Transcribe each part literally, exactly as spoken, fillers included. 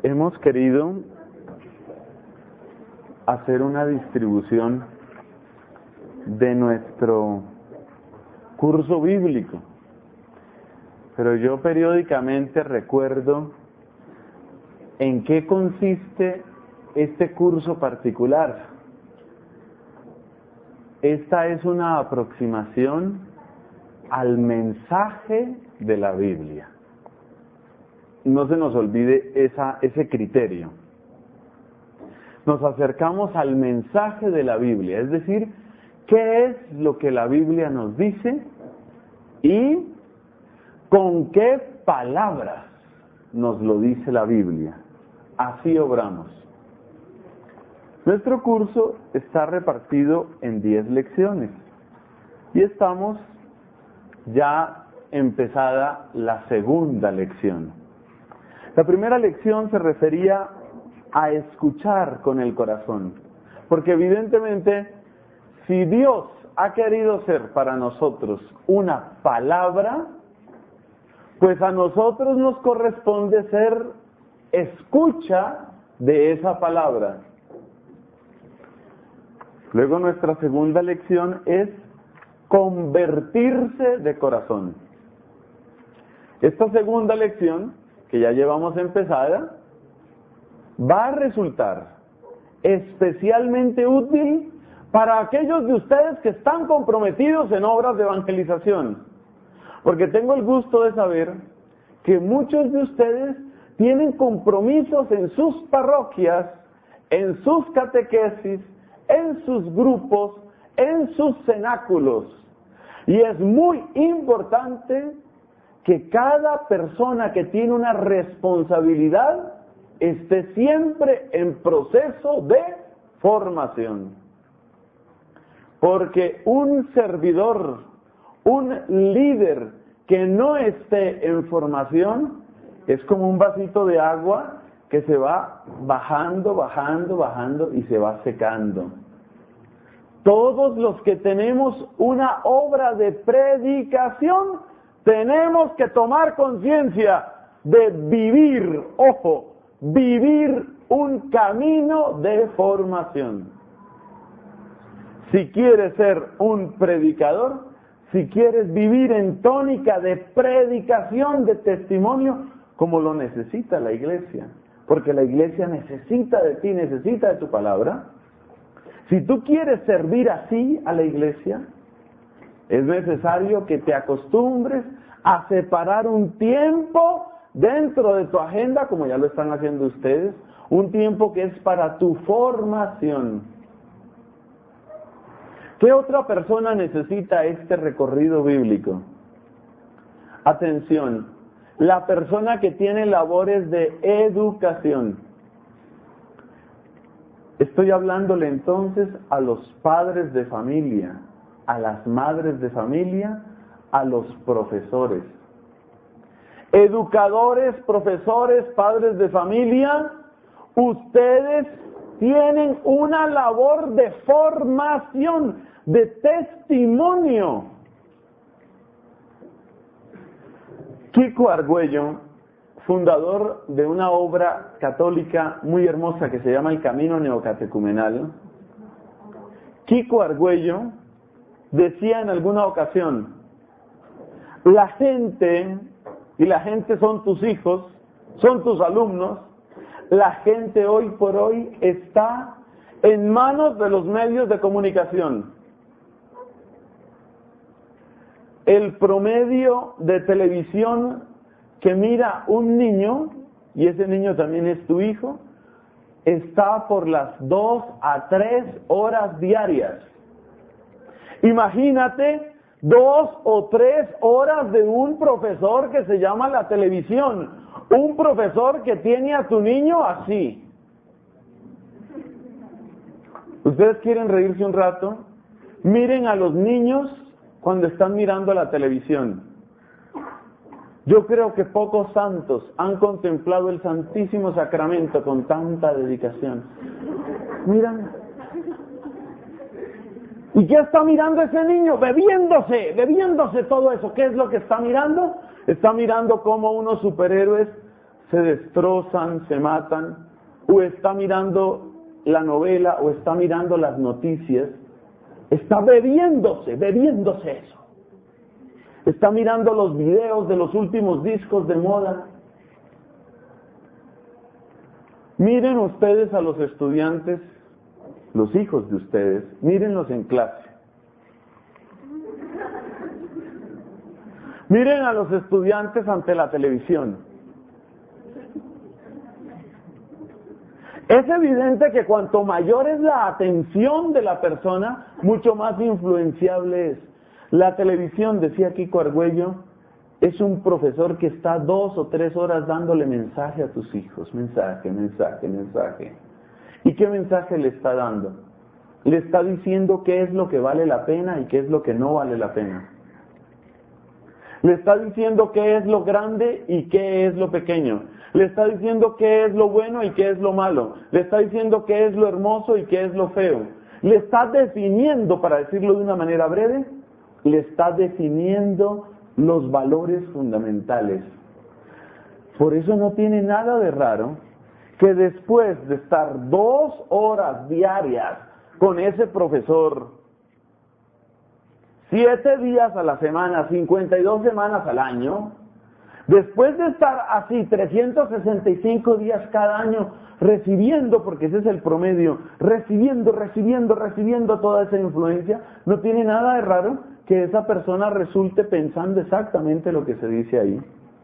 hemos querido hacer una distribución de nuestro curso bíblico, pero yo periódicamente recuerdo en qué consiste este curso particular. Esta es una aproximación al mensaje de la Biblia. No se nos olvide esa, ese criterio. Nos acercamos al mensaje de la Biblia, es decir, qué es lo que la Biblia nos dice y con qué palabras nos lo dice la Biblia. Así obramos. Nuestro curso está repartido en diez lecciones y estamos ya empezada la segunda lección. La primera lección se refería a escuchar con el corazón, porque evidentemente si Dios ha querido ser para nosotros una palabra, pues a nosotros nos corresponde ser escucha de esa palabra. Luego nuestra segunda lección es convertirse de corazón. Esta segunda lección, que ya llevamos empezada, va a resultar especialmente útil para aquellos de ustedes que están comprometidos en obras de evangelización. Porque tengo el gusto de saber que muchos de ustedes tienen compromisos en sus parroquias, en sus catequesis, en sus grupos, en sus cenáculos. Y es muy importante que cada persona que tiene una responsabilidad esté siempre en proceso de formación. Porque un servidor, un líder que no esté en formación, es como un vasito de agua que se va bajando, bajando, bajando y se va secando. Todos los que tenemos una obra de predicación, tenemos que tomar conciencia de vivir, ojo, vivir un camino de formación. Si quieres ser un predicador, si quieres vivir en tónica de predicación, de testimonio, como lo necesita la iglesia, porque la iglesia necesita de ti, necesita de tu palabra. Si tú quieres servir así a la iglesia, es necesario que te acostumbres a separar un tiempo dentro de tu agenda, como ya lo están haciendo ustedes, un tiempo que es para tu formación. ¿Qué otra persona necesita este recorrido bíblico? Atención, la persona que tiene labores de educación. Estoy hablándole entonces a los padres de familia, a las madres de familia, a los profesores. Educadores, profesores, padres de familia, ustedes tienen una labor de formación, de testimonio. Kiko Argüello, fundador de una obra católica muy hermosa que se llama El Camino Neocatecumenal, Kiko Argüello decía en alguna ocasión, la gente, y la gente son tus hijos, son tus alumnos, la gente hoy por hoy está en manos de los medios de comunicación. El promedio de televisión que mira un niño, y ese niño también es tu hijo, está por las dos a tres horas diarias. Imagínate dos o tres horas de un profesor que se llama la televisión, un profesor que tiene a tu niño así. ¿Ustedes quieren reírse un rato? Miren a los niños cuando están mirando la televisión. Yo creo que pocos santos han contemplado el Santísimo Sacramento con tanta dedicación. Miran. ¿Y qué está mirando ese niño? Bebiéndose, bebiéndose todo eso. ¿Qué es lo que está mirando? Está mirando cómo unos superhéroes se destrozan, se matan, o está mirando la novela, o está mirando las noticias, está bebiéndose, bebiéndose eso. Está mirando los videos de los últimos discos de moda. Miren ustedes a los estudiantes, los hijos de ustedes, mírenlos en clase. Miren a los estudiantes ante la televisión. Es evidente que cuanto mayor es la atención de la persona, mucho más influenciable es. La televisión, decía Kiko Argüello, es un profesor que está dos o tres horas dándole mensaje a tus hijos, mensaje, mensaje, mensaje. ¿Y qué mensaje le está dando? Le está diciendo qué es lo que vale la pena y qué es lo que no vale la pena. Le está diciendo qué es lo grande y qué es lo pequeño. Le está diciendo qué es lo bueno y qué es lo malo. Le está diciendo qué es lo hermoso y qué es lo feo. Le está definiendo, para decirlo de una manera breve, le está definiendo los valores fundamentales. Por eso no tiene nada de raro que después de estar dos horas diarias con ese profesor, siete días a la semana, cincuenta y dos semanas al año, después de estar así trescientos sesenta y cinco días cada año recibiendo, porque ese es el promedio, recibiendo, recibiendo, recibiendo toda esa influencia, no tiene nada de raro que esa persona resulte pensando exactamente lo que se dice ahí.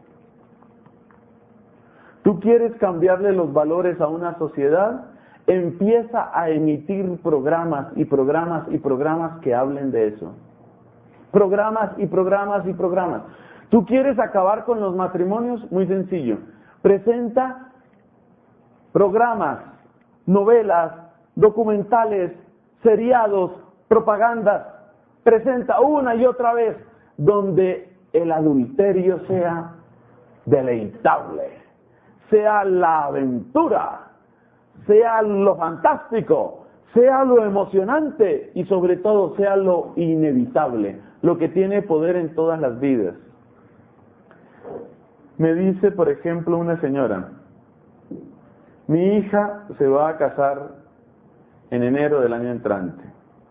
¿Tú quieres cambiarle los valores a una sociedad? Empieza a emitir programas y programas y programas que hablen de eso. Programas y programas y programas. ¿Tú quieres acabar con los matrimonios? Muy sencillo. Presenta programas, novelas, documentales, seriados, propagandas. Presenta una y otra vez donde el adulterio sea deleitable, sea la aventura, sea lo fantástico, sea lo emocionante y sobre todo sea lo inevitable, lo que tiene poder en todas las vidas. Me dice, por ejemplo, una señora, mi hija se va a casar en enero del año entrante.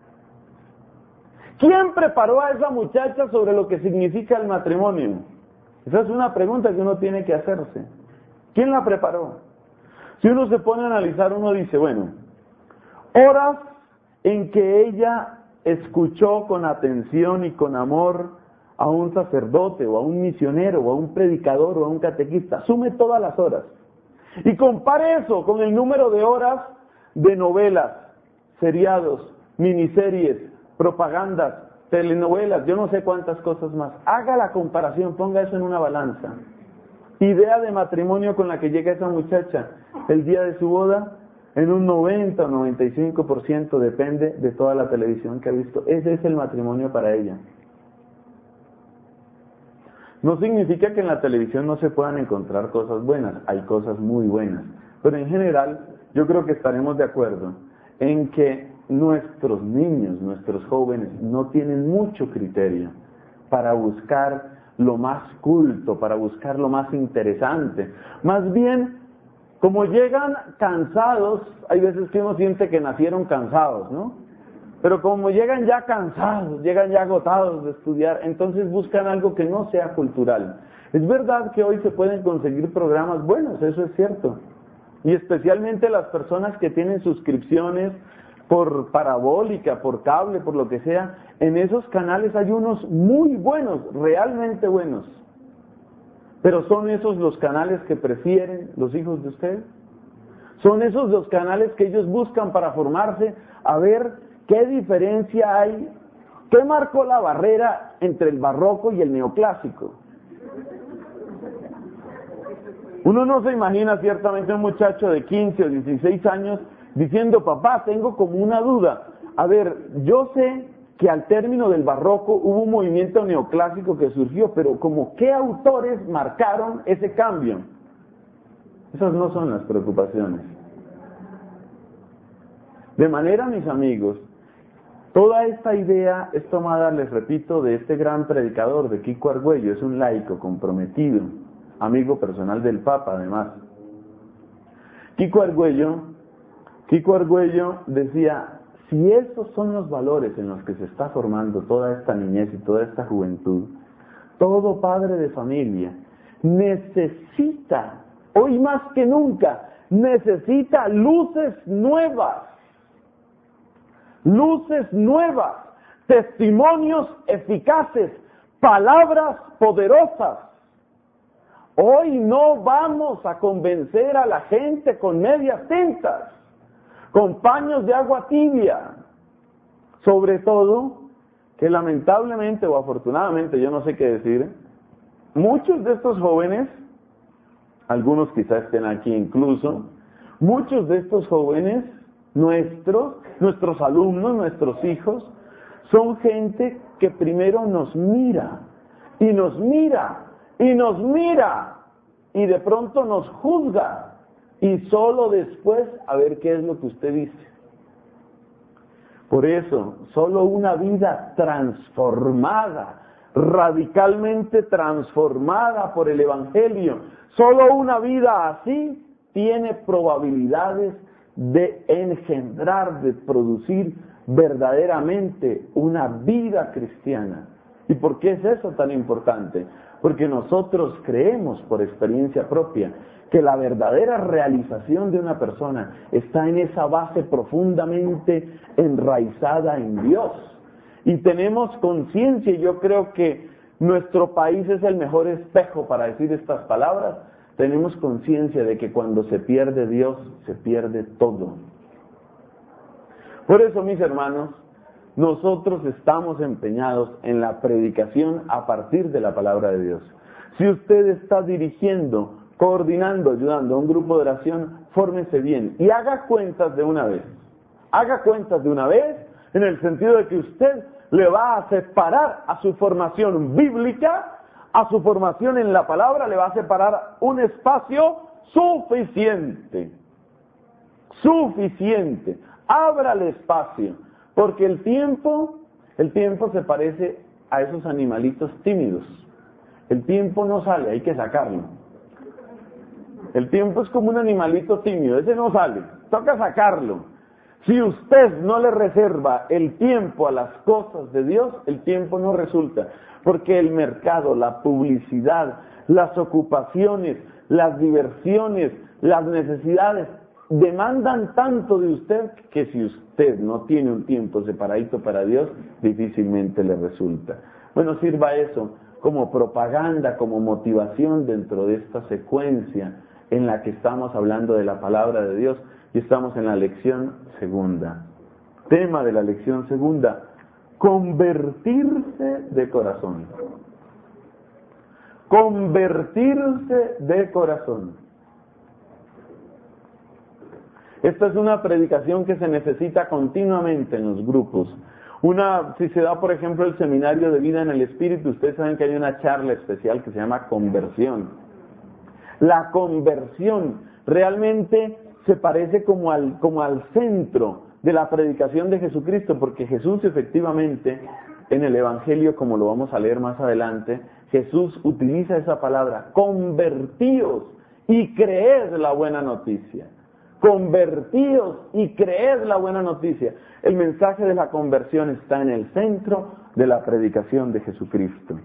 ¿Quién preparó a esa muchacha sobre lo que significa el matrimonio? Esa es una pregunta que uno tiene que hacerse. ¿Quién la preparó? Si uno se pone a analizar, uno dice, bueno, horas en que ella escuchó con atención y con amor a un sacerdote o a un misionero o a un predicador o a un catequista, sume todas las horas y compare eso con el número de horas de novelas, seriados, miniseries, propagandas, telenovelas, yo no sé cuántas cosas más. Haga la comparación, ponga eso en una balanza. Idea de matrimonio con la que llega esa muchacha el día de su boda, en un noventa o noventa y cinco por ciento depende de toda la televisión que ha visto. Ese es el matrimonio para ella. No significa que en la televisión no se puedan encontrar cosas buenas, hay cosas muy buenas, pero en general yo creo que estaremos de acuerdo en que nuestros niños, nuestros jóvenes no tienen mucho criterio para buscar lo más culto, para buscar lo más interesante. Más bien, como llegan cansados, hay veces que uno siente que nacieron cansados, ¿no? Pero como llegan ya cansados, llegan ya agotados de estudiar, entonces buscan algo que no sea cultural. Es verdad que hoy se pueden conseguir programas buenos, eso es cierto. Y especialmente las personas que tienen suscripciones por parabólica, por cable, por lo que sea, en esos canales hay unos muy buenos, realmente buenos. Pero ¿son esos los canales que prefieren los hijos de ustedes? ¿Son esos los canales que ellos buscan para formarse? A ver qué diferencia hay, qué marcó la barrera entre el barroco y el neoclásico. Uno no se imagina ciertamente un muchacho de quince o dieciséis años diciendo, papá, tengo como una duda. A ver, yo sé que al término del barroco hubo un movimiento neoclásico que surgió, pero como qué autores marcaron ese cambio. Esas no son las preocupaciones. De manera, mis amigos, toda esta idea es tomada, les repito, de este gran predicador, de Kiko Argüello, es un laico comprometido. amigo personal del Papa además. Kiko Argüello, Kiko Argüello decía, si esos son los valores en los que se está formando toda esta niñez y toda esta juventud, todo padre de familia necesita, hoy más que nunca, necesita luces nuevas, luces nuevas, testimonios eficaces, palabras poderosas. Hoy no vamos a convencer a la gente con medias tintas, con paños de agua tibia. Sobre todo, que lamentablemente o afortunadamente, yo no sé qué decir, muchos de estos jóvenes, algunos quizás estén aquí incluso, muchos de estos jóvenes, nuestros, nuestros alumnos, nuestros hijos, son gente que primero nos mira, y nos mira, y nos mira, y de pronto nos juzga, y solo después a ver qué es lo que usted dice. Por eso, solo una vida transformada, radicalmente transformada por el Evangelio, solo una vida así tiene probabilidades de engendrar, de producir verdaderamente una vida cristiana. ¿Y por qué es eso tan importante? Porque nosotros creemos por experiencia propia que la verdadera realización de una persona está en esa base profundamente enraizada en Dios. Y tenemos conciencia, y yo creo que nuestro país es el mejor espejo para decir estas palabras, tenemos conciencia de que cuando se pierde Dios, se pierde todo. Por eso, mis hermanos, nosotros estamos empeñados en la predicación a partir de la palabra de Dios. Si usted está dirigiendo, coordinando, ayudando a un grupo de oración, fórmese bien y haga cuentas de una vez. Haga cuentas de una vez en el sentido de que usted le va a separar a su formación bíblica, a su formación en la palabra, le va a separar un espacio suficiente. Suficiente. Ábrale espacio. Porque el tiempo, el tiempo se parece a esos animalitos tímidos. El tiempo no sale, hay que sacarlo. El tiempo es como un animalito tímido, ese no sale, toca sacarlo. Si usted no le reserva el tiempo a las cosas de Dios, el tiempo no resulta. Porque el mercado, la publicidad, las ocupaciones, las diversiones, las necesidades, demandan tanto de usted que si usted no tiene un tiempo separadito para Dios, difícilmente le resulta. Bueno, sirva eso como propaganda, como motivación dentro de esta secuencia en la que estamos hablando de la palabra de Dios y estamos en la lección segunda. Tema de la lección segunda, convertirse de corazón. Convertirse de corazón. Esta es una predicación que se necesita continuamente en los grupos. Una, si se da, por ejemplo, el seminario de vida en el Espíritu, ustedes saben que hay una charla especial que se llama conversión. La conversión realmente se parece como al, como al centro de la predicación de Jesucristo, porque Jesús efectivamente, en el Evangelio, como lo vamos a leer más adelante, Jesús utiliza esa palabra, convertíos y creed la buena noticia. Convertíos y creed la buena noticia. El mensaje de la conversión está en el centro de la predicación de Jesucristo.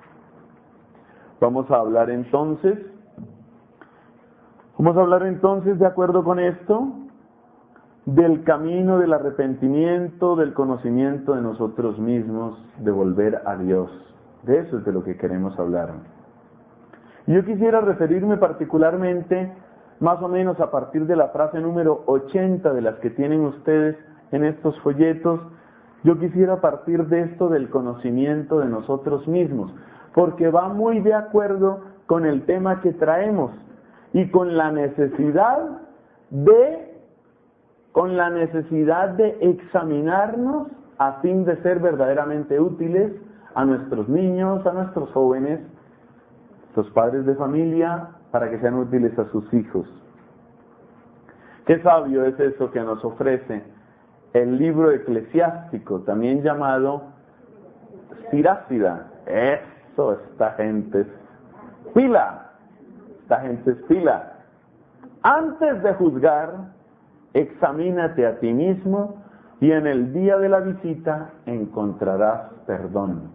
Vamos a hablar entonces, vamos a hablar entonces, de acuerdo con esto, del camino del arrepentimiento, del conocimiento de nosotros mismos, de volver a Dios. De eso es de lo que queremos hablar. Y yo quisiera referirme particularmente, más o menos a partir de la frase número ochenta de las que tienen ustedes en estos folletos, yo quisiera partir de esto del conocimiento de nosotros mismos, porque va muy de acuerdo con el tema que traemos y con la necesidad de, con la necesidad de examinarnos a fin de ser verdaderamente útiles a nuestros niños, a nuestros jóvenes, los padres de familia, para que sean útiles a sus hijos. Qué sabio es eso que nos ofrece el libro eclesiástico, también llamado Sirásida. Eso, esta gente es pila, esta gente es pila. Antes de juzgar, examínate a ti mismo y en el día de la visita encontrarás perdón.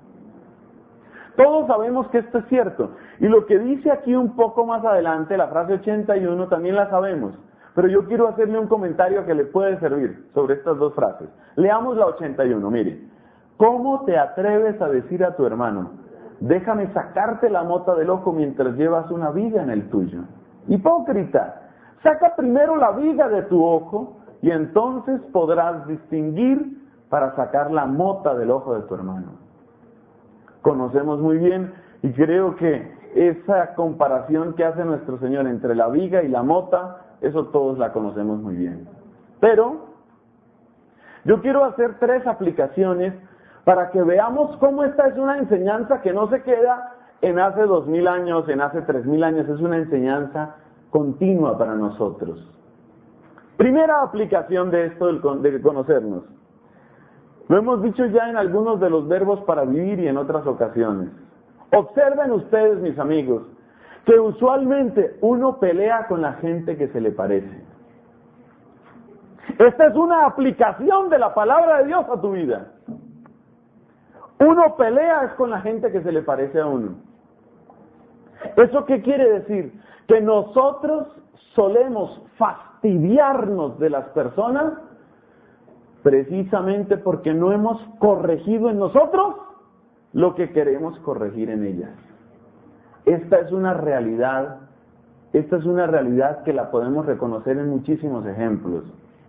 Todos sabemos que esto es cierto. Y lo que dice aquí un poco más adelante, la frase ochenta y uno, también la sabemos. Pero yo quiero hacerle un comentario que le puede servir sobre estas dos frases. Leamos la ochenta y uno, mire. ¿Cómo te atreves a decir a tu hermano, déjame sacarte la mota del ojo mientras llevas una viga en el tuyo? Hipócrita, saca primero la viga de tu ojo y entonces podrás distinguir para sacar la mota del ojo de tu hermano. Conocemos muy bien y creo que esa comparación que hace nuestro Señor entre la viga y la mota, eso todos la conocemos muy bien. Pero yo quiero hacer tres aplicaciones para que veamos cómo esta es una enseñanza que no se queda en hace dos mil años, en hace tres mil años, es una enseñanza continua para nosotros. Primera aplicación de esto de conocernos. Lo hemos dicho ya en algunos de los verbos para vivir y en otras ocasiones. Observen ustedes, mis amigos, que usualmente uno pelea con la gente que se le parece. Esta es una aplicación de la palabra de Dios a tu vida. Uno pelea es con la gente que se le parece a uno. ¿Eso qué quiere decir? Que nosotros solemos fastidiarnos de las personas precisamente porque no hemos corregido en nosotros lo que queremos corregir en ellas. Esta es una realidad, esta es una realidad que la podemos reconocer en muchísimos ejemplos.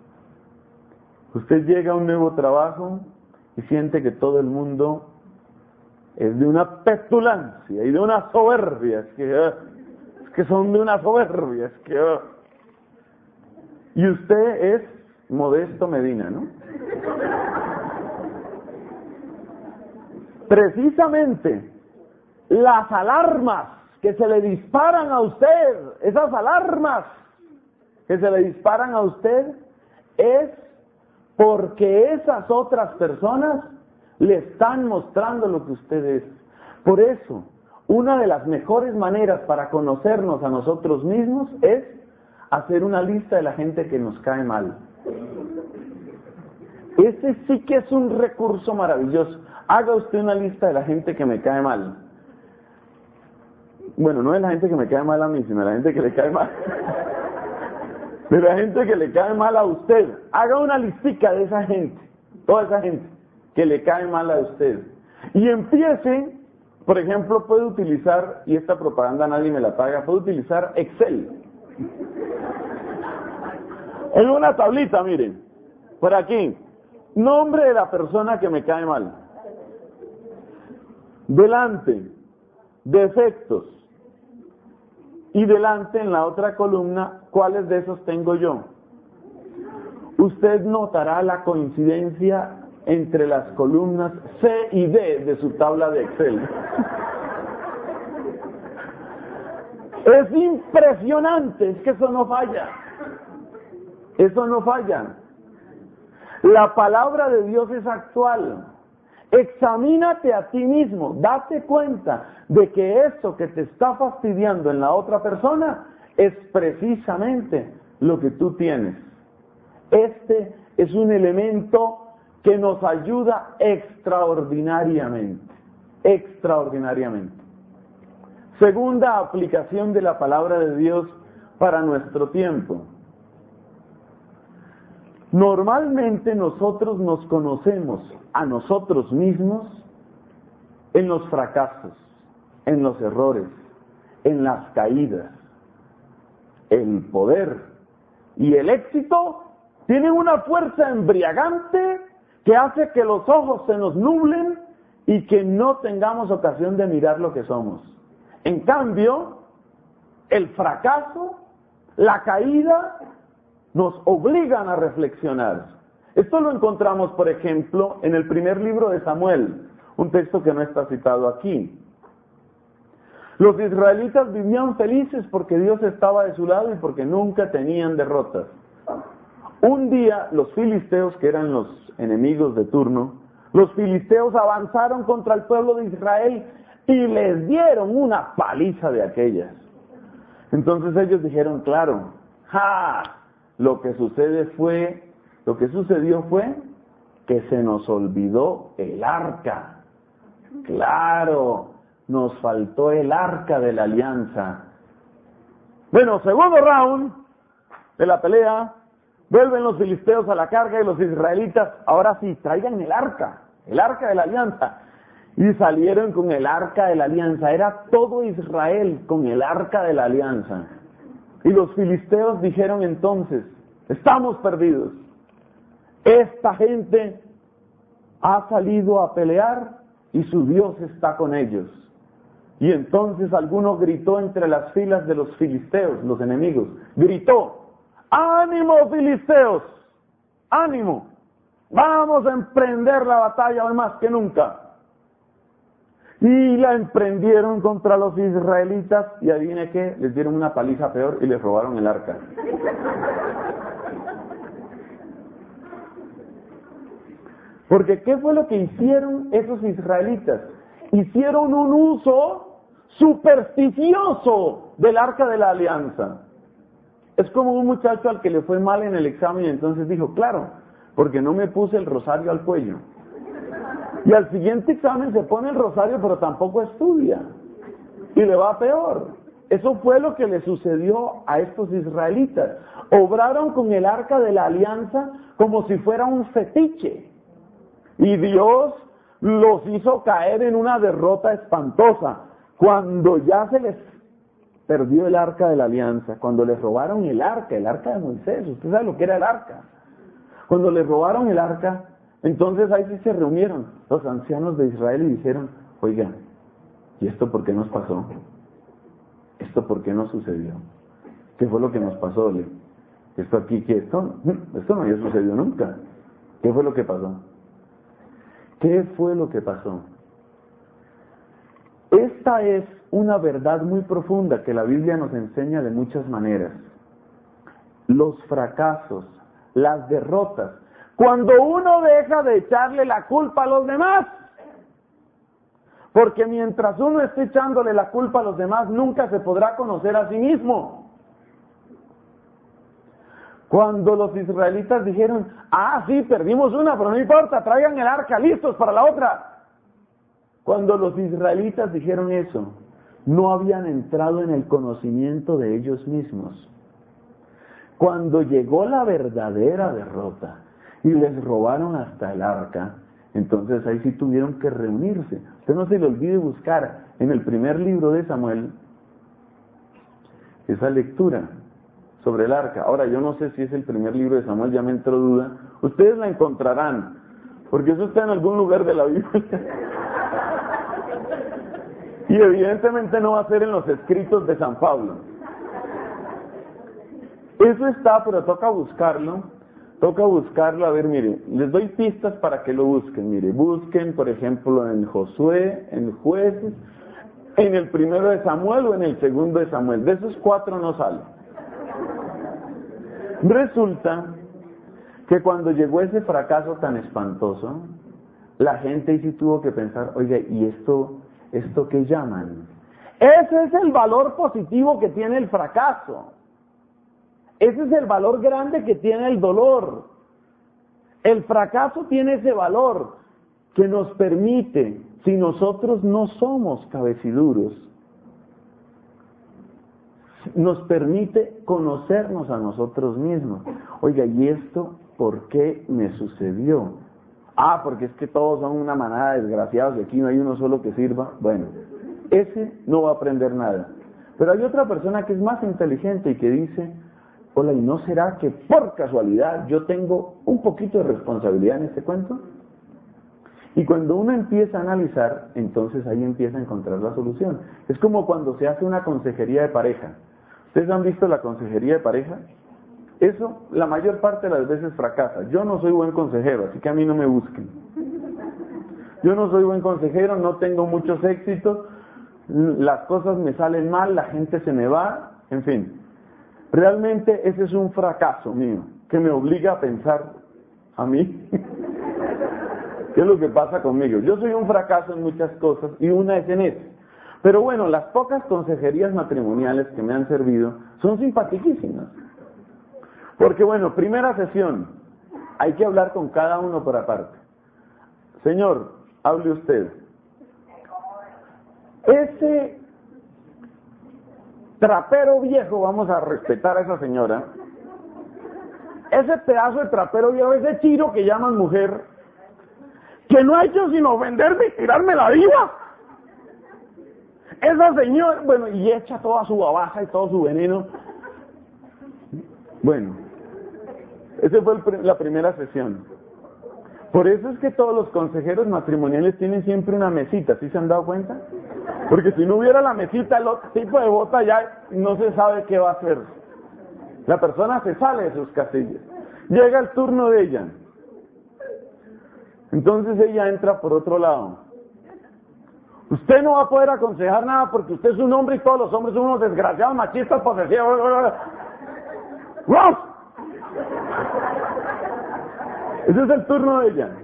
Usted llega a un nuevo trabajo y siente que todo el mundo es de una petulancia y de una soberbia, es que, es que son de una soberbia, es que... Y usted es Modesto Medina, ¿no? Precisamente las alarmas que se le disparan a usted, esas alarmas que se le disparan a usted, es porque esas otras personas le están mostrando lo que usted es. Por eso, una de las mejores maneras para conocernos a nosotros mismos es hacer una lista de la gente que nos cae mal. Ese sí que es un recurso maravilloso. Haga usted una lista de la gente que me cae mal. Bueno, no de la gente que me cae mal a mí, sino de la gente que le cae mal. De la gente que le cae mal a usted. Haga una listica de esa gente, toda esa gente que le cae mal a usted. Y empiece, por ejemplo, puede utilizar, y esta propaganda nadie me la paga, puede utilizar Excel. En una tablita, miren, por aquí, nombre de la persona que me cae mal. Delante, defectos. Y delante, en la otra columna, ¿cuáles de esos tengo yo? Usted notará la coincidencia entre las columnas C y D de su tabla de Excel. Es impresionante, es que eso no falla. Eso no falla. La palabra de Dios es actual. Examínate a ti mismo, date cuenta de que eso que te está fastidiando en la otra persona es precisamente lo que tú tienes. Este es un elemento que nos ayuda extraordinariamente, extraordinariamente. Segunda aplicación de la palabra de Dios para nuestro tiempo. Normalmente nosotros nos conocemos a nosotros mismos en los fracasos, en los errores, en las caídas. El poder y el éxito tienen una fuerza embriagante que hace que los ojos se nos nublen y que no tengamos ocasión de mirar lo que somos. En cambio, el fracaso, la caída, nos obligan a reflexionar. Esto lo encontramos, por ejemplo, en el primer libro de Samuel, un texto que no está citado aquí. Los israelitas vivían felices porque Dios estaba de su lado y porque nunca tenían derrotas. Un día, los filisteos, que eran los enemigos de turno, los filisteos avanzaron contra el pueblo de Israel y les dieron una paliza de aquellas. Entonces ellos dijeron, claro, ¡ja! Lo que sucede fue, lo que sucedió fue que se nos olvidó el arca. Claro, nos faltó el arca de la alianza. Bueno, segundo round de la pelea, vuelven los filisteos a la carga y los israelitas, ahora sí, traigan el arca, el arca de la alianza. Y salieron con el arca de la alianza, era todo Israel con el arca de la alianza. Y los filisteos dijeron entonces, estamos perdidos. Esta gente ha salido a pelear y su Dios está con ellos. Y entonces alguno gritó entre las filas de los filisteos, los enemigos, gritó, ¡ánimo filisteos! ¡Ánimo! Vamos a emprender la batalla hoy más que nunca. Y la emprendieron contra los israelitas y adivine qué, les dieron una paliza peor y les robaron el arca. Porque ¿qué fue lo que hicieron esos israelitas? Hicieron un uso supersticioso del arca de la alianza. Es como un muchacho al que le fue mal en el examen y entonces dijo, claro, porque no me puse el rosario al cuello. Y al siguiente examen se pone el rosario, pero tampoco estudia. Y le va peor. Eso fue lo que le sucedió a estos israelitas. Obraron con el arca de la alianza como si fuera un fetiche. Y Dios los hizo caer en una derrota espantosa. Cuando ya se les perdió el arca de la alianza, cuando les robaron el arca, el arca de Moisés, usted sabe lo que era el arca. Cuando les robaron el arca, entonces ahí sí se reunieron los ancianos de Israel y dijeron, oiga, ¿y esto por qué nos pasó? ¿Esto por qué no sucedió? ¿Qué fue lo que nos pasó? Esto aquí, ¿qué? Esto, esto no había sucedido nunca. ¿Qué fue lo que pasó? ¿Qué fue lo que pasó? Esta es una verdad muy profunda que la Biblia nos enseña de muchas maneras. Los fracasos, las derrotas, cuando uno deja de echarle la culpa a los demás, porque mientras uno esté echándole la culpa a los demás, nunca se podrá conocer a sí mismo. Cuando los israelitas dijeron, ah, sí, perdimos una, pero no importa, traigan el arca, listos para la otra. Cuando los israelitas dijeron eso, no habían entrado en el conocimiento de ellos mismos. Cuando llegó la verdadera derrota y les robaron hasta el arca, entonces ahí sí tuvieron que reunirse. Usted no se le olvide buscar en el primer libro de Samuel esa lectura sobre el arca. Ahora, yo no sé si es el primer libro de Samuel, ya me entró duda. Ustedes la encontrarán, porque eso está en algún lugar de la Biblia. Y evidentemente no va a ser en los escritos de San Pablo. Eso está, pero toca buscarlo. Toca buscarlo, a ver, mire, les doy pistas para que lo busquen. Mire, busquen, por ejemplo, en Josué, en Jueces, en el primero de Samuel o en el segundo de Samuel. De esos cuatro no sale. Resulta que cuando llegó ese fracaso tan espantoso, la gente ahí sí tuvo que pensar, oye, ¿y esto, esto qué llaman? Ese es el valor positivo que tiene el fracaso. Ese es el valor grande que tiene el dolor. El fracaso tiene ese valor que nos permite, si nosotros no somos cabeciduros, nos permite conocernos a nosotros mismos. Oiga, ¿y esto por qué me sucedió? Ah, porque es que todos son una manada de desgraciados y aquí no hay uno solo que sirva. Bueno, ese no va a aprender nada. Pero hay otra persona que es más inteligente y que dice, hola, ¿y no será que por casualidad yo tengo un poquito de responsabilidad en este cuento? Y cuando uno empieza a analizar, entonces ahí empieza a encontrar la solución. Es como cuando se hace una consejería de pareja. ¿Ustedes han visto la consejería de pareja? Eso la mayor parte de las veces fracasa. Yo no soy buen consejero, así que a mí no me busquen. Yo no soy buen consejero, no tengo muchos éxitos, las cosas me salen mal, la gente se me va, en fin. Realmente ese es un fracaso mío, que me obliga a pensar a mí. ¿Qué es lo que pasa conmigo? Yo soy un fracaso en muchas cosas y una es en eso. Pero bueno, las pocas consejerías matrimoniales que me han servido son simpaticísimas. Porque bueno, primera sesión, hay que hablar con cada uno por aparte. Señor, hable usted. Ese trapero viejo, vamos a respetar a esa señora, ese pedazo de trapero viejo, ese chiro que llaman mujer, que no ha hecho sino ofenderme y tirarme la viva. Esa señora, bueno, y echa toda su babaja y todo su veneno. Bueno, esa fue el, la primera sesión. Por eso es que todos los consejeros matrimoniales tienen siempre una mesita, ¿sí se han dado cuenta? Porque si no hubiera la mesita, el otro tipo de bota ya no se sabe qué va a hacer. La persona se sale de sus casillas. Llega el turno de ella. Entonces ella entra por otro lado. Usted no va a poder aconsejar nada porque usted es un hombre y todos los hombres son unos desgraciados, machistas, posesivos. ¡Vamos! Ese es el turno de ella.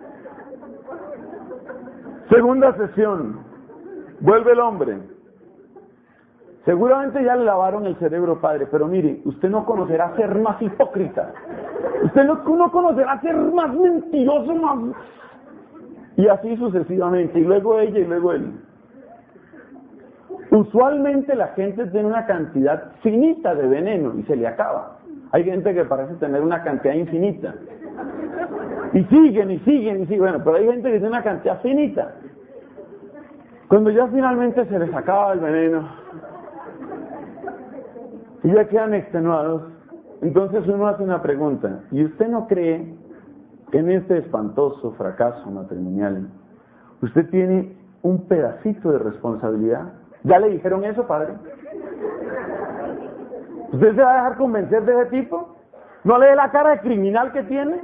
Segunda sesión. Vuelve el hombre. Seguramente ya le lavaron el cerebro, padre, pero mire, usted no conocerá ser más hipócrita. Usted no, no conocerá ser más mentiroso, más... Y así sucesivamente, y luego ella y luego él. Usualmente la gente tiene una cantidad finita de veneno y se le acaba. Hay gente que parece tener una cantidad infinita. Y siguen, y siguen, y siguen. Bueno, pero hay gente que tiene una cantidad finita. Cuando ya finalmente se les acaba el veneno, y ya quedan extenuados, entonces uno hace una pregunta. ¿Y usted no cree que en este espantoso fracaso matrimonial usted tiene un pedacito de responsabilidad? ¿Ya le dijeron eso, padre? ¿Usted se va a dejar convencer de ese tipo? ¿No le ve la cara de criminal que tiene?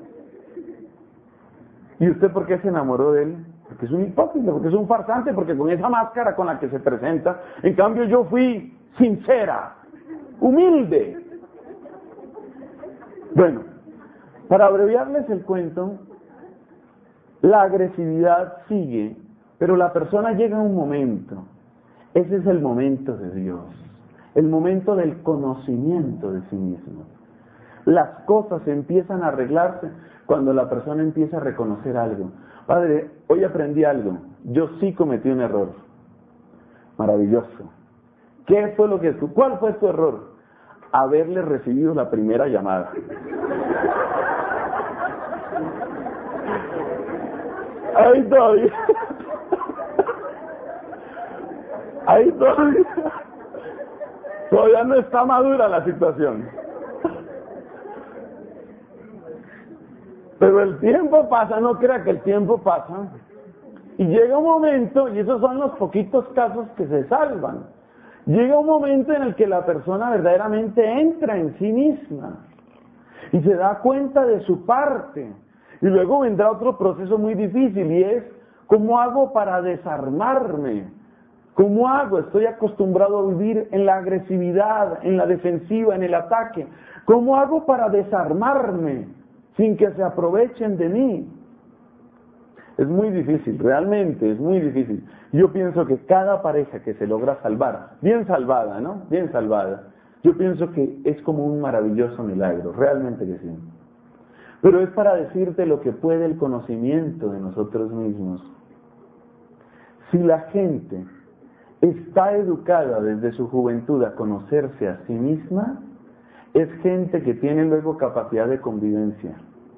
¿Y usted por qué se enamoró de él? Porque es un hipócrita, porque es un farsante, porque con esa máscara con la que se presenta, en cambio yo fui sincera, humilde. Bueno, para abreviarles el cuento, la agresividad sigue, pero la persona llega a un momento. Ese es el momento de Dios, el momento del conocimiento de sí mismo. Las cosas empiezan a arreglarse cuando la persona empieza a reconocer algo. Padre, hoy aprendí algo. Yo sí cometí un error. Maravilloso. ¿Qué fue lo que tú? ¿Cuál fue tu error? Haberle recibido la primera llamada. Ahí todavía. Ahí todavía. Todavía no está madura la situación. Pero el tiempo pasa, no crea que el tiempo pasa. Y llega un momento, y esos son los poquitos casos que se salvan. Llega un momento en el que la persona verdaderamente entra en sí misma y se da cuenta de su parte. Y luego vendrá otro proceso muy difícil y es, ¿cómo hago para desarmarme? ¿Cómo hago? Estoy acostumbrado a vivir en la agresividad, en la defensiva, en el ataque. ¿Cómo hago para desarmarme sin que se aprovechen de mí? Es muy difícil, realmente es muy difícil. Yo pienso que cada pareja que se logra salvar, bien salvada, ¿no? Bien salvada, yo pienso que es como un maravilloso milagro, realmente que sí. Pero es para decirte lo que puede el conocimiento de nosotros mismos. Si la gente está educada desde su juventud a conocerse a sí misma, es gente que tiene luego capacidad de convivencia.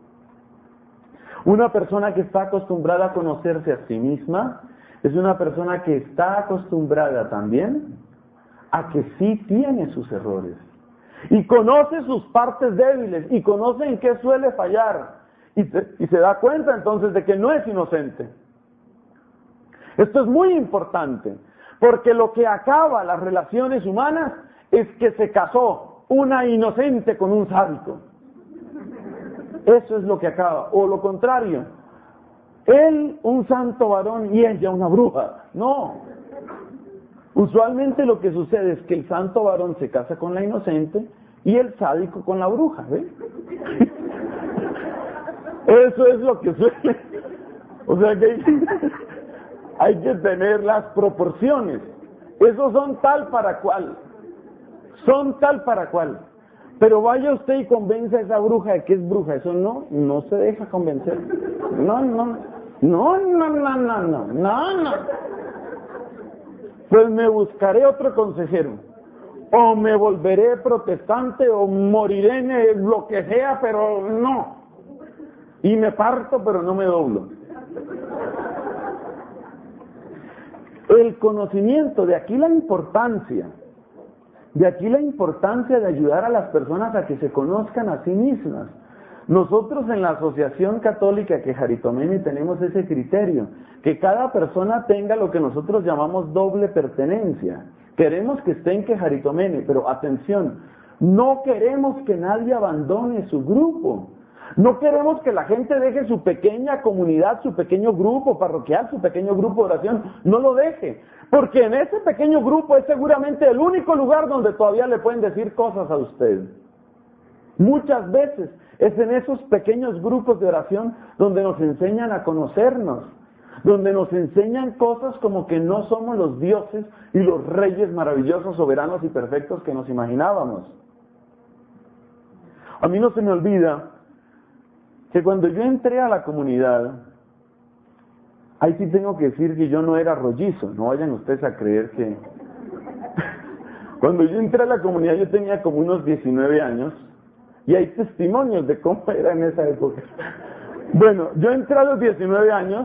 Una persona que está acostumbrada a conocerse a sí misma es una persona que está acostumbrada también a que sí tiene sus errores y conoce sus partes débiles y conoce en qué suele fallar y se, y se da cuenta entonces de que no es inocente. Esto es muy importante porque lo que acaba las relaciones humanas es que se casó una inocente con un sádico. Eso es lo que acaba, o lo contrario, él un santo varón y ella una bruja. No, usualmente lo que sucede es que el santo varón se casa con la inocente y el sádico con la bruja, ¿ves? Eso es lo que suele, o sea que Hay que tener las proporciones. Esos son tal para cual. Son tal para cual. Pero vaya usted y convence a esa bruja de que es bruja. Eso no, no se deja convencer. No, no, no, no, no, no, no, no, no, no. Pues me buscaré otro consejero. O me volveré protestante o moriré en lo que sea, pero no. Y me parto, pero no me doblo. El conocimiento, de aquí la importancia. De aquí la importancia de ayudar a las personas a que se conozcan a sí mismas. Nosotros en la Asociación Católica Quejaritomene tenemos ese criterio, que cada persona tenga lo que nosotros llamamos doble pertenencia. Queremos que esté en Quejaritomene, pero atención, no queremos que nadie abandone su grupo. No queremos que la gente deje su pequeña comunidad, su pequeño grupo parroquial, su pequeño grupo de oración. No lo deje, porque en ese pequeño grupo es seguramente el único lugar donde todavía le pueden decir cosas a usted. Muchas veces es en esos pequeños grupos de oración donde nos enseñan a conocernos, donde nos enseñan cosas como que no somos los dioses y los reyes maravillosos, soberanos y perfectos que nos imaginábamos. A mí no se me olvida que cuando yo entré a la comunidad, ahí sí tengo que decir que yo no era rollizo, no vayan ustedes a creer que... Cuando yo entré a la comunidad yo tenía como unos diecinueve años, y hay testimonios de cómo era en esa época. Bueno, yo entré a los diecinueve años,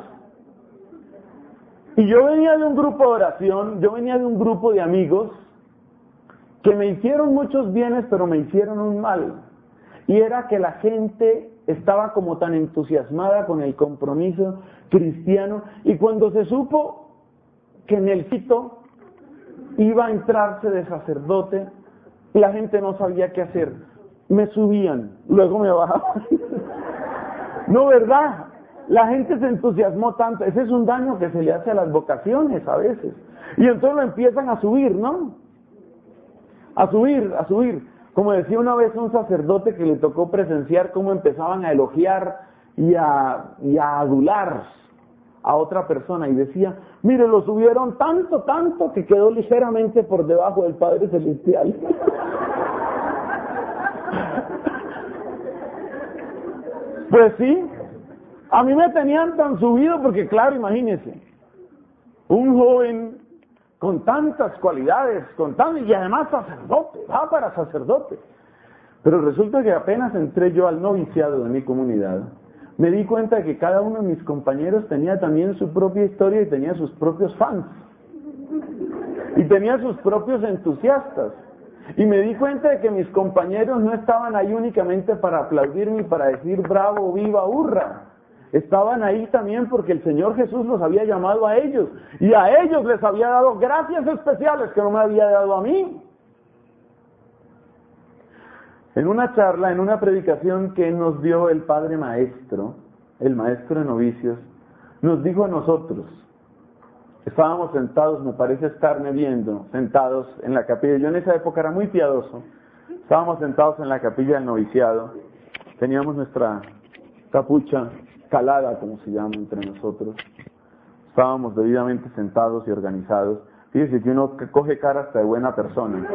y yo venía de un grupo de oración, yo venía de un grupo de amigos, que me hicieron muchos bienes, pero me hicieron un mal. Y era que la gente estaba como tan entusiasmada con el compromiso cristiano, y cuando se supo que en el sitio iba a entrarse de sacerdote, la gente no sabía qué hacer. Me subían, luego me bajaban. No, ¿verdad? La gente se entusiasmó tanto. Ese es un daño que se le hace a las vocaciones a veces. Y entonces lo empiezan a subir, ¿no? A subir, a subir. Como decía una vez un sacerdote que le tocó presenciar cómo empezaban a elogiar y a, y a adular a otra persona. Y decía, mire, lo subieron tanto, tanto que quedó ligeramente por debajo del Padre Celestial. Pues sí, a mí me tenían tan subido porque, claro, imagínense, un joven con tantas cualidades, con tan, y además sacerdote, va para sacerdote. Pero resulta que apenas entré yo al noviciado de mi comunidad, me di cuenta de que cada uno de mis compañeros tenía también su propia historia y tenía sus propios fans. Y tenía sus propios entusiastas. Y me di cuenta de que mis compañeros no estaban ahí únicamente para aplaudirme y para decir bravo, viva, hurra. Estaban ahí también porque el Señor Jesús los había llamado a ellos. Y a ellos les había dado gracias especiales que no me había dado a mí. En una charla, en una predicación que nos dio el Padre Maestro, el Maestro de Novicios, nos dijo a nosotros, estábamos sentados, me parece estarme viendo, sentados en la capilla. Yo en esa época era muy piadoso. Estábamos sentados en la capilla del noviciado. Teníamos nuestra capucha calada, como se llama entre nosotros. Estábamos debidamente sentados y organizados. Fíjese que uno coge cara hasta de buena persona.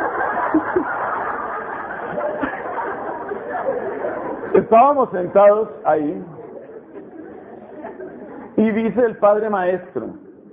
Estábamos sentados ahí. Y dice el Padre Maestro,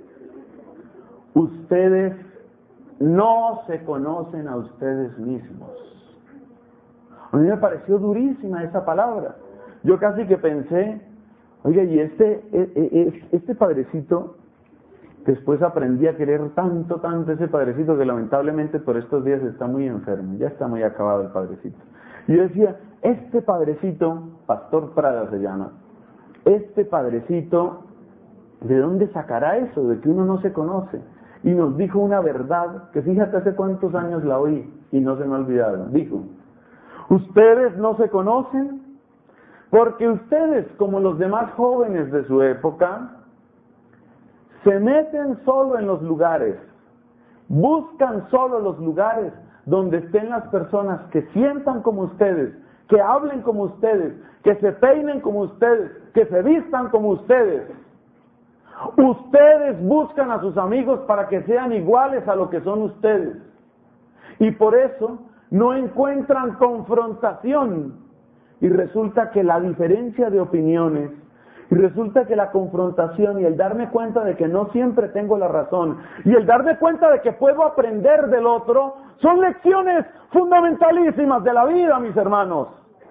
ustedes no se conocen a ustedes mismos. A mí me pareció durísima esa palabra. Yo casi que pensé, oiga, y este, este padrecito, después aprendí a querer tanto, tanto ese padrecito que lamentablemente por estos días está muy enfermo, ya está muy acabado el padrecito. Y yo decía, este padrecito, Pastor Prada se llama, este padrecito, ¿de dónde sacará eso? De que uno no se conoce. Y nos dijo una verdad, que fíjate hace cuántos años la oí, y no se me ha olvidado. Dijo, ustedes no se conocen, porque ustedes, como los demás jóvenes de su época, se meten solo en los lugares, buscan solo los lugares donde estén las personas que sientan como ustedes, que hablen como ustedes, que se peinen como ustedes, que se vistan como ustedes. Ustedes buscan a sus amigos para que sean iguales a lo que son ustedes. Y por eso no encuentran confrontación. Y resulta que la diferencia de opiniones, y resulta que la confrontación y el darme cuenta de que no siempre tengo la razón, y el darme cuenta de que puedo aprender del otro, son lecciones fundamentalísimas de la vida, mis hermanos.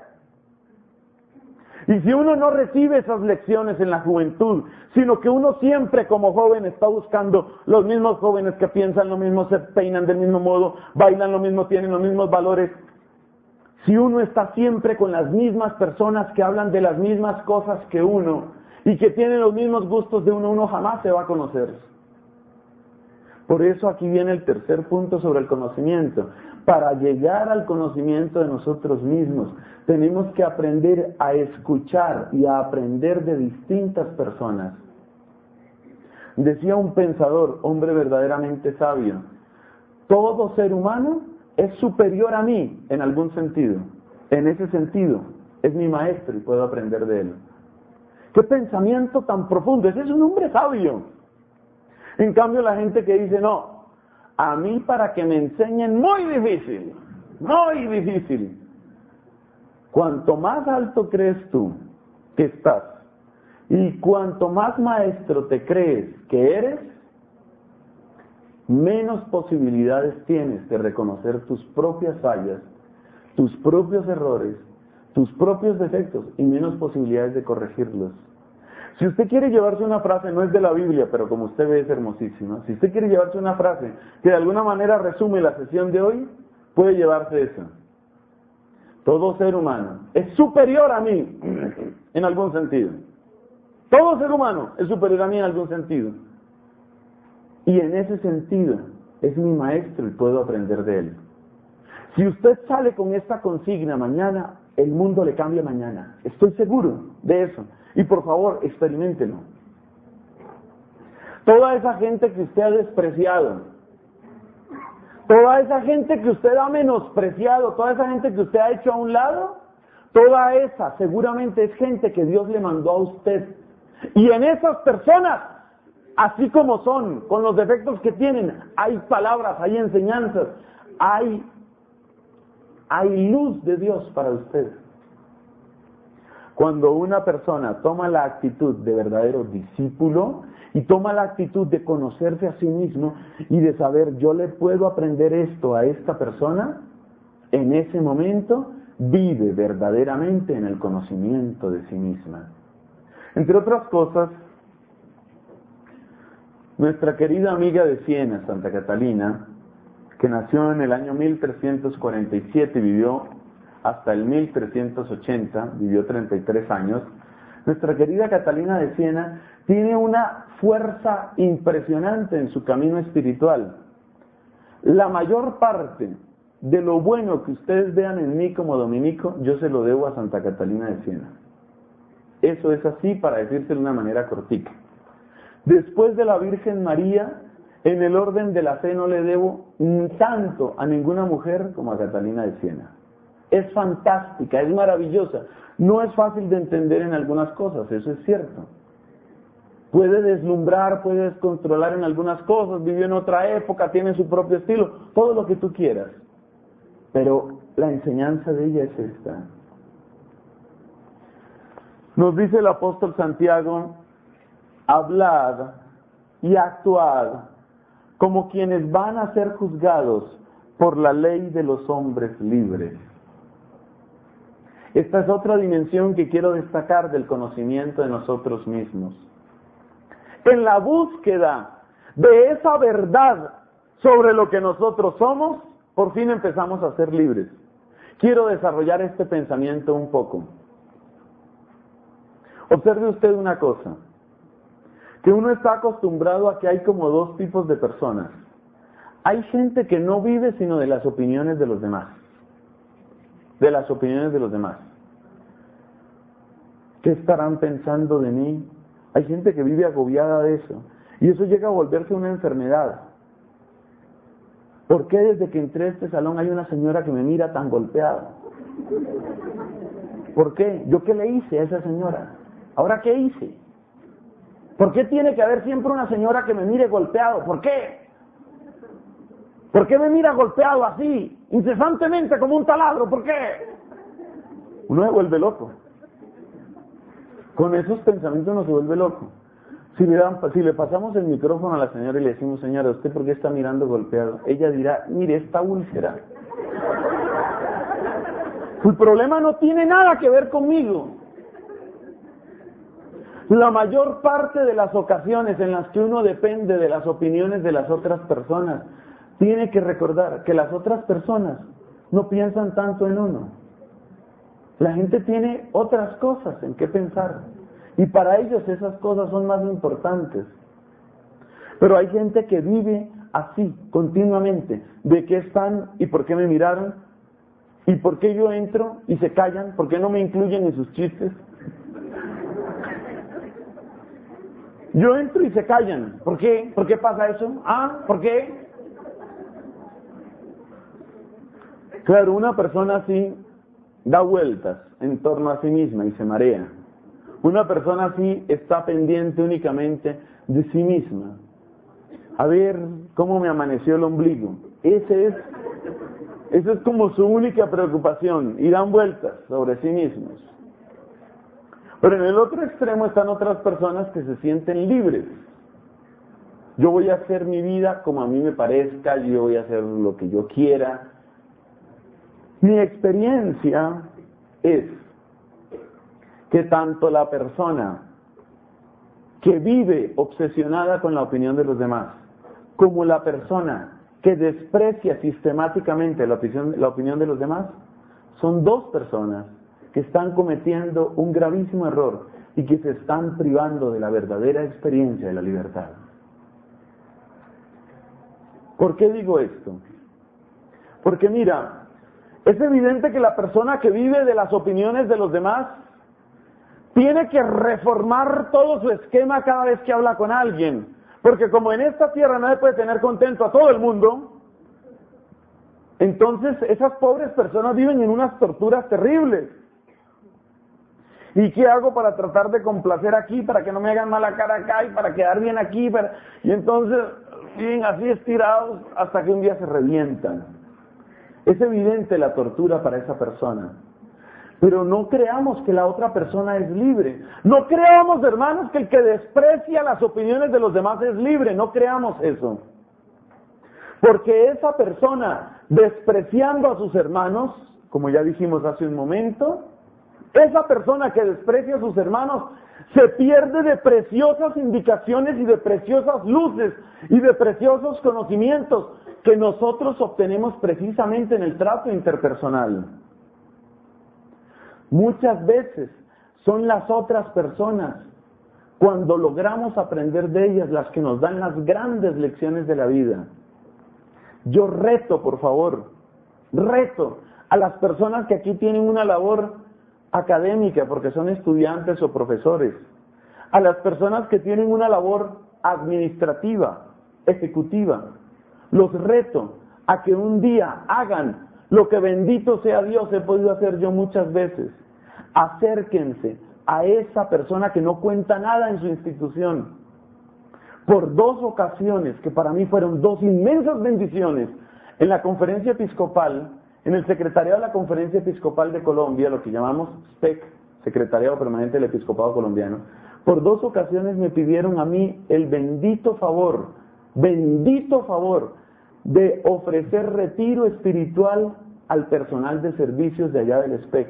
Y si uno no recibe esas lecciones en la juventud, sino que uno siempre como joven está buscando los mismos jóvenes que piensan lo mismo, se peinan del mismo modo, bailan lo mismo, tienen los mismos valores. Si uno está siempre con las mismas personas que hablan de las mismas cosas que uno y que tienen los mismos gustos de uno, uno jamás se va a conocer. Por eso aquí viene el tercer punto sobre el conocimiento. Para llegar al conocimiento de nosotros mismos, tenemos que aprender a escuchar y a aprender de distintas personas. Decía un pensador, hombre verdaderamente sabio, todo ser humano es superior a mí en algún sentido. En ese sentido, es mi maestro y puedo aprender de él. ¡Qué pensamiento tan profundo! Ese es un hombre sabio. En cambio, la gente que dice, no, a mí para que me enseñen, muy difícil, muy difícil. Cuanto más alto crees tú que estás, y cuanto más maestro te crees que eres, menos posibilidades tienes de reconocer tus propias fallas, tus propios errores, tus propios defectos, y menos posibilidades de corregirlos. Si usted quiere llevarse una frase, no es de la Biblia, pero como usted ve es hermosísima. Si usted quiere llevarse una frase que de alguna manera resume la sesión de hoy, puede llevarse esa. Todo ser humano es superior a mí en algún sentido. Todo ser humano es superior a mí en algún sentido. Y en ese sentido es mi maestro y puedo aprender de él. Si usted sale con esta consigna mañana, el mundo le cambia mañana. Estoy seguro de eso. Y por favor, experiméntelo. Toda esa gente que usted ha despreciado, toda esa gente que usted ha menospreciado, toda esa gente que usted ha hecho a un lado, toda esa seguramente es gente que Dios le mandó a usted. Y en esas personas, así como son, con los defectos que tienen, hay palabras, hay enseñanzas, hay, hay luz de Dios para usted. Cuando una persona toma la actitud de verdadero discípulo y toma la actitud de conocerse a sí mismo y de saber, yo le puedo aprender esto a esta persona, en ese momento vive verdaderamente en el conocimiento de sí misma. Entre otras cosas, nuestra querida amiga de Siena, Santa Catalina, que nació en el año mil trescientos cuarenta y siete y vivió hasta el mil trescientos ochenta, vivió treinta y tres años, nuestra querida Catalina de Siena tiene una fuerza impresionante en su camino espiritual. La mayor parte de lo bueno que ustedes vean en mí como dominico, yo se lo debo a Santa Catalina de Siena. Eso es así para decirse de una manera cortica. Después de la Virgen María, en el orden de la fe no le debo tanto a ninguna mujer como a Catalina de Siena. Es fantástica, es maravillosa. No es fácil de entender en algunas cosas, eso es cierto. Puede deslumbrar, puede descontrolar en algunas cosas, vivió en otra época, tiene su propio estilo, todo lo que tú quieras. Pero la enseñanza de ella es esta. Nos dice el apóstol Santiago, hablad y actuad como quienes van a ser juzgados por la ley de los hombres libres. Esta es otra dimensión que quiero destacar del conocimiento de nosotros mismos. En la búsqueda de esa verdad sobre lo que nosotros somos, por fin empezamos a ser libres. Quiero desarrollar este pensamiento un poco. Observe usted una cosa, que uno está acostumbrado a que hay como dos tipos de personas. Hay gente que no vive sino de las opiniones de los demás. De las opiniones de los demás. ¿Qué estarán pensando de mí? Hay gente que vive agobiada de eso. Y eso llega a volverse una enfermedad. ¿Por qué desde que entré a este salón hay una señora que me mira tan golpeada? ¿Por qué? ¿Yo qué le hice a esa señora? ¿Ahora qué hice? ¿Por qué tiene que haber siempre una señora que me mire golpeado? ¿Por qué? ¿Por qué me mira golpeado así, incesantemente como un taladro? ¿Por qué? Uno se vuelve loco. Con esos pensamientos uno se vuelve loco. Si le, dan, si le pasamos el micrófono a la señora y le decimos, señora, ¿usted por qué está mirando golpeado? Ella dirá, mire, esta úlcera. El problema no tiene nada que ver conmigo. La mayor parte de las ocasiones en las que uno depende de las opiniones de las otras personas, tiene que recordar que las otras personas no piensan tanto en uno. La gente tiene otras cosas en qué pensar, y para ellos esas cosas son más importantes. Pero hay gente que vive así, continuamente, de qué están y por qué me miraron, y por qué yo entro y se callan, por qué no me incluyen en sus chistes. Yo entro y se callan. ¿Por qué? ¿Por qué pasa eso? Ah, ¿por qué? Claro, una persona así da vueltas en torno a sí misma y se marea. Una persona así está pendiente únicamente de sí misma. A ver cómo me amaneció el ombligo. Ese es, esa es como su única preocupación, y dan vueltas sobre sí mismos. Pero en el otro extremo están otras personas que se sienten libres. Yo voy a hacer mi vida como a mí me parezca, yo voy a hacer lo que yo quiera. Mi experiencia es que tanto la persona que vive obsesionada con la opinión de los demás, como la persona que desprecia sistemáticamente la opinión, la opinión de los demás, son dos personas que están cometiendo un gravísimo error y que se están privando de la verdadera experiencia de la libertad. ¿Por qué digo esto? Porque mira, es evidente que la persona que vive de las opiniones de los demás tiene que reformar todo su esquema cada vez que habla con alguien, porque como en esta tierra nadie puede tener contento a todo el mundo, entonces esas pobres personas viven en unas torturas terribles. ¿Y qué hago para tratar de complacer aquí, para que no me hagan mala cara acá y para quedar bien aquí? Para... Y entonces viven así estirados hasta que un día se revientan. Es evidente la tortura para esa persona. Pero no creamos que la otra persona es libre. No creamos, hermanos, que el que desprecia las opiniones de los demás es libre. No creamos eso. Porque esa persona, despreciando a sus hermanos, como ya dijimos hace un momento, esa persona que desprecia a sus hermanos se pierde de preciosas indicaciones y de preciosas luces y de preciosos conocimientos que nosotros obtenemos precisamente en el trato interpersonal. Muchas veces son las otras personas, cuando logramos aprender de ellas, las que nos dan las grandes lecciones de la vida. Yo reto, por favor, reto a las personas que aquí tienen una labor académica, porque son estudiantes o profesores, a las personas que tienen una labor administrativa, ejecutiva, los reto a que un día hagan lo que, bendito sea Dios, he podido hacer yo muchas veces. Acérquense a esa persona que no cuenta nada en su institución. Por dos ocasiones, que para mí fueron dos inmensas bendiciones, en la conferencia episcopal, en el secretariado de la Conferencia Episcopal de Colombia, lo que llamamos S P E C, Secretariado Permanente del Episcopado Colombiano, por dos ocasiones me pidieron a mí el bendito favor, bendito favor, de ofrecer retiro espiritual al personal de servicios de allá del S P E C.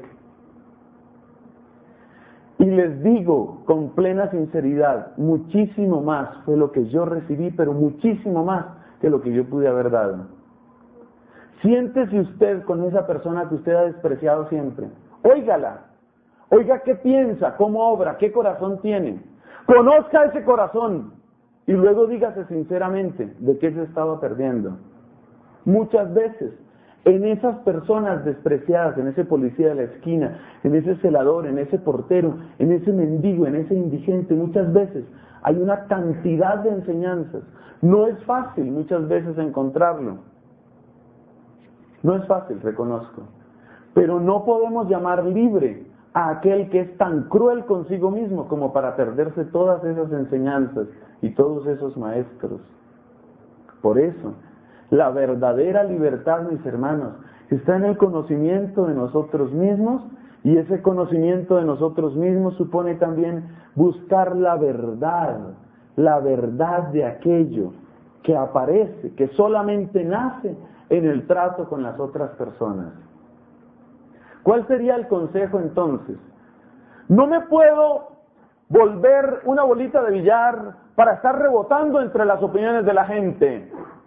Y les digo con plena sinceridad, muchísimo más fue lo que yo recibí, pero muchísimo más que lo que yo pude haber dado. Siéntese usted con esa persona que usted ha despreciado siempre. Óigala. Oiga qué piensa, cómo obra, qué corazón tiene. Conozca ese corazón y luego dígase sinceramente de qué se estaba perdiendo. Muchas veces, en esas personas despreciadas, en ese policía de la esquina, en ese celador, en ese portero, en ese mendigo, en ese indigente, muchas veces hay una cantidad de enseñanzas. No es fácil muchas veces encontrarlo. No es fácil, reconozco, pero no podemos llamar libre a aquel que es tan cruel consigo mismo como para perderse todas esas enseñanzas y todos esos maestros. Por eso, la verdadera libertad, mis hermanos, está en el conocimiento de nosotros mismos, y ese conocimiento de nosotros mismos supone también buscar la verdad, la verdad de aquello que aparece, que solamente nace en el trato con las otras personas. ¿Cuál sería el consejo entonces? No me puedo volver una bolita de billar para estar rebotando entre las opiniones de la gente.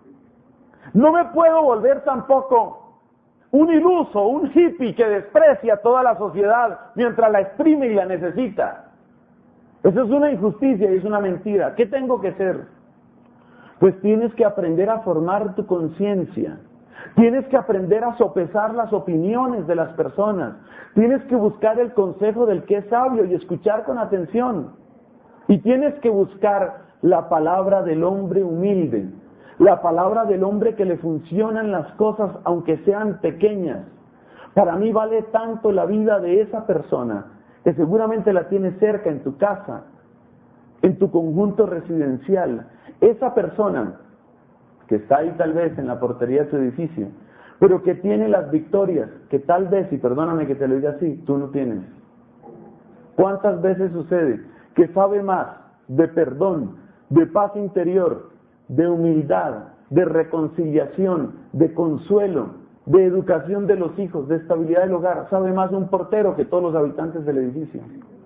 No me puedo volver tampoco un iluso, un hippie que desprecia a toda la sociedad mientras la exprime y la necesita. Eso es una injusticia y es una mentira. ¿Qué tengo que hacer? Pues tienes que aprender a formar tu conciencia. Tienes que aprender a sopesar las opiniones de las personas. Tienes que buscar el consejo del que es sabio y escuchar con atención. Y tienes que buscar la palabra del hombre humilde, la palabra del hombre que le funcionan las cosas aunque sean pequeñas. Para mí vale tanto la vida de esa persona, que seguramente la tienes cerca en tu casa, en tu conjunto residencial. Esa persona que está ahí tal vez en la portería de tu edificio, pero que tiene las victorias que tal vez, y perdóname que te lo diga así, tú no tienes. ¿Cuántas veces sucede que sabe más de perdón, de paz interior, de humildad, de reconciliación, de consuelo, de educación de los hijos, de estabilidad del hogar? Sabe más de un portero que todos los habitantes del edificio.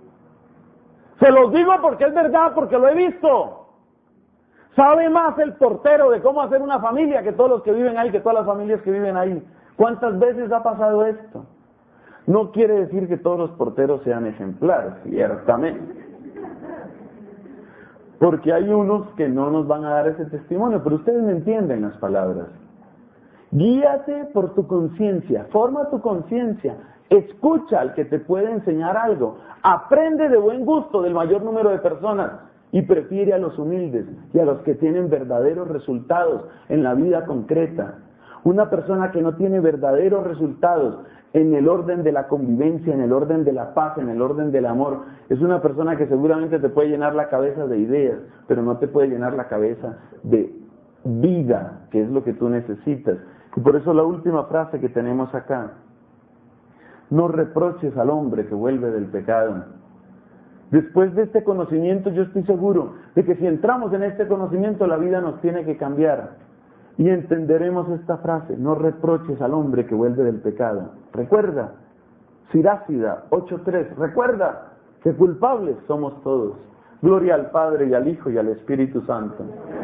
Se los digo porque es verdad, porque lo he visto. Sabe más el portero de cómo hacer una familia que todos los que viven ahí, que todas las familias que viven ahí. ¿Cuántas veces ha pasado esto? No quiere decir que todos los porteros sean ejemplares, ciertamente. Porque hay unos que no nos van a dar ese testimonio, pero ustedes me entienden las palabras. Guíate por tu conciencia, forma tu conciencia, escucha al que te puede enseñar algo, aprende de buen gusto del mayor número de personas y prefiere a los humildes y a los que tienen verdaderos resultados en la vida concreta. Una persona que no tiene verdaderos resultados en el orden de la convivencia, en el orden de la paz, en el orden del amor, es una persona que seguramente te puede llenar la cabeza de ideas, pero no te puede llenar la cabeza de vida, que es lo que tú necesitas. Y por eso la última frase que tenemos acá: no reproches al hombre que vuelve del pecado. Después de este conocimiento, yo estoy seguro de que si entramos en este conocimiento, la vida nos tiene que cambiar. Y entenderemos esta frase: no reproches al hombre que vuelve del pecado. Recuerda, Sirácida ocho tres, recuerda que culpables somos todos. Gloria al Padre y al Hijo y al Espíritu Santo.